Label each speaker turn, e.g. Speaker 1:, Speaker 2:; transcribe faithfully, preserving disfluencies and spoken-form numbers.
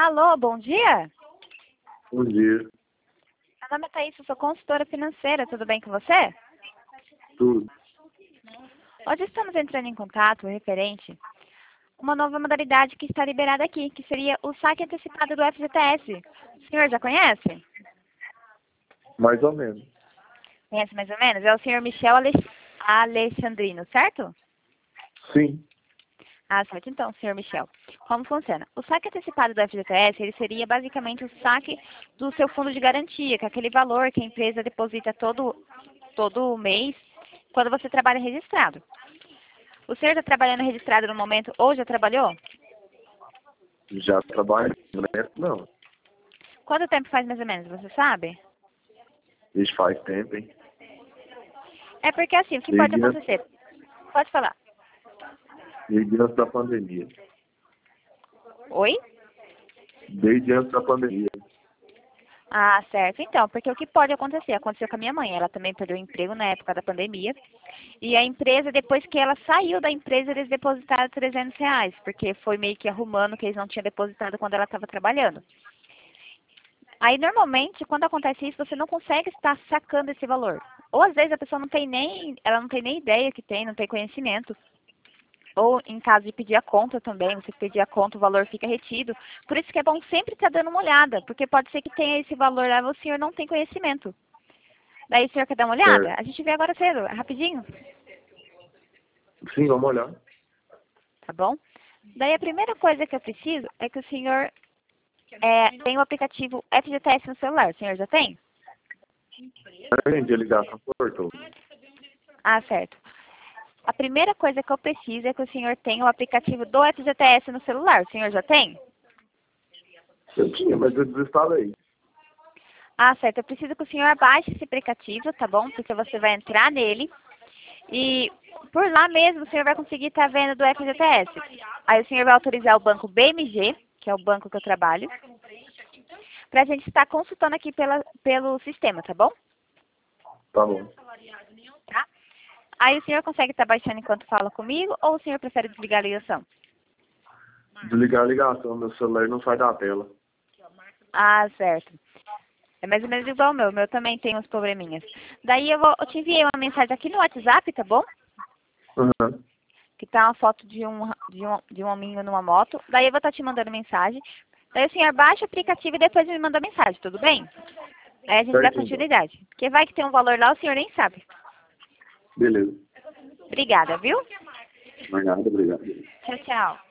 Speaker 1: Alô, bom dia?
Speaker 2: Bom dia.
Speaker 1: Meu nome é Thaís, eu sou consultora financeira, tudo bem com você?
Speaker 2: Tudo.
Speaker 1: Hoje estamos entrando em contato referente a uma nova modalidade que está liberada aqui, que seria o saque antecipado do F G T S. O senhor já conhece?
Speaker 2: Mais ou menos.
Speaker 1: Conhece mais ou menos? É o senhor Michel Ale... Alexandrino, certo?
Speaker 2: Sim.
Speaker 1: Ah, certo. Então, senhor Michel, como funciona? O saque antecipado do F G T S, ele seria basicamente o saque do seu fundo de garantia, que é aquele valor que a empresa deposita todo, todo mês quando você trabalha registrado. O senhor está trabalhando registrado no momento ou já trabalhou?
Speaker 2: Já trabalho, né? Não.
Speaker 1: Quanto tempo faz mais ou menos, você sabe?
Speaker 2: Isso faz tempo, hein?
Speaker 1: É porque assim, o que pode
Speaker 2: Desde antes,
Speaker 1: acontecer? Pode falar.
Speaker 2: desde antes da pandemia.
Speaker 1: Oi?
Speaker 2: Desde antes da pandemia.
Speaker 1: Ah, certo. Então, porque o que pode acontecer? Aconteceu com a minha mãe. Ela também perdeu o emprego na época da pandemia. E a empresa, depois que ela saiu da empresa, eles depositaram trezentos reais, porque foi meio que arrumando que eles não tinham depositado quando ela estava trabalhando. Aí, normalmente, quando acontece isso, você não consegue estar sacando esse valor. Ou, às vezes, a pessoa não tem nem, ela não tem nem ideia que tem, não tem conhecimento. Ou, em caso de pedir a conta também, você pedir a conta, o valor fica retido. Por isso que é bom sempre estar dando uma olhada, porque pode ser que tenha esse valor lá e o senhor não tem conhecimento. Daí, o senhor quer dar uma olhada?
Speaker 2: Certo.
Speaker 1: A gente vê agora cedo, rapidinho,
Speaker 2: Sim, vamos olhar.
Speaker 1: tá bom? Daí, a primeira coisa que eu preciso é que o senhor é, tem o aplicativo F G T S no celular. O senhor já tem?
Speaker 2: Aprendi a ligação, cortou.
Speaker 1: Ah, certo. A primeira coisa que eu preciso é que o senhor tenha o aplicativo do F G T S no celular. O senhor já tem?
Speaker 2: Eu tinha, mas eu desinstalei.
Speaker 1: Ah, certo. Eu preciso que o senhor baixe esse aplicativo, tá bom? Porque você vai entrar nele e por lá mesmo o senhor vai conseguir estar vendo do F G T S. Aí o senhor vai autorizar o banco B M G, que é o banco que eu trabalho, pra gente estar consultando aqui pela, pelo sistema, tá bom?
Speaker 2: Tá bom.
Speaker 1: Tá? Aí o senhor consegue estar baixando enquanto fala comigo ou o senhor prefere desligar a ligação?
Speaker 2: Desligar a ligação, meu celular não sai da tela.
Speaker 1: Ah, certo. É mais ou menos igual o meu. O meu também tem uns probleminhas. Daí eu, vou, eu te enviei uma mensagem aqui no WhatsApp, tá bom?
Speaker 2: Uhum.
Speaker 1: Que tá uma foto de um, de um, de um hominho numa moto. Daí eu vou estar te mandando mensagem. Daí o senhor baixa o aplicativo e depois me manda mensagem, tudo bem? Aí a gente dá
Speaker 2: Certinho, então.
Speaker 1: continuidade. Porque vai que tem um valor lá, o senhor nem sabe.
Speaker 2: Beleza.
Speaker 1: Obrigada, viu?
Speaker 2: Mais nada, obrigado.
Speaker 1: Tchau, tchau.